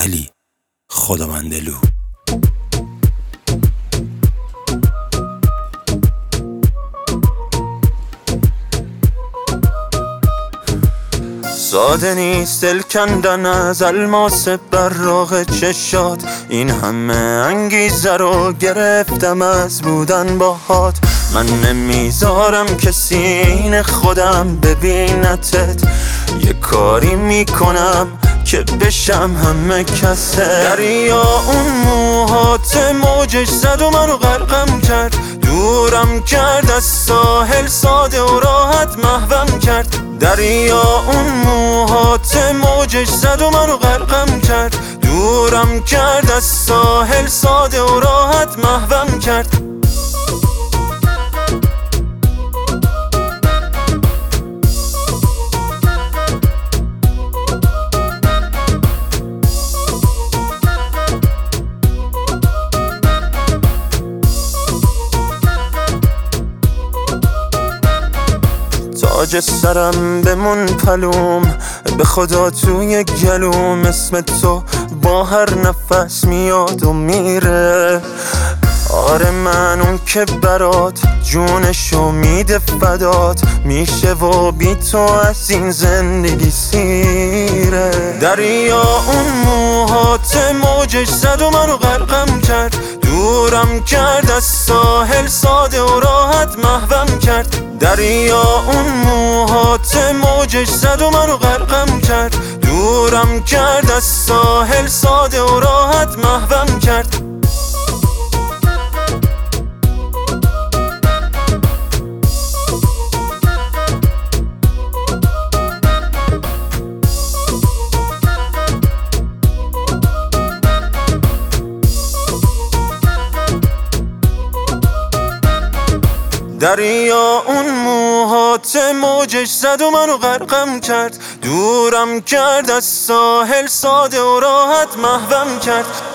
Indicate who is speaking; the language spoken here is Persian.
Speaker 1: علی خداوندلو. ساده نیست دل کندن از الماس براق چشات، این همه انگیزه رو گرفتم از بودن باهات. من نمیذارم کسی این خودم ببینتت، یه کاری میکنم که بشم همه کسه. دریا اون موهات موجش زد و منو غرقم کرد، دورم کرد از ساحل، ساده و راحت محوم کرد. دریا اون موهات موجش زد و منو غرقم کرد، دورم کرد از ساحل، ساده و راحت محوم کرد. تاج سرم بمون پلوم، به خدا توی گلوم اسم تو با هر نفس میاد و میره. آره من اون که برات جونشو میده فدات میشه و بی تو از این زندگی سیره. دریا اون موهات موجش زد و منو غرقم کرد، دورم کرد از ساحل، ساده و راحت محوم کرد. دریا اون موهات موجش زد و منو غرقم کرد، دورم کرد از ساحل، ساده و راحت محوم کرد. دریا اون موهات موجش زد و منو غرقم کرد، دورم کرد از ساحل، ساده و راحت محوم کرد.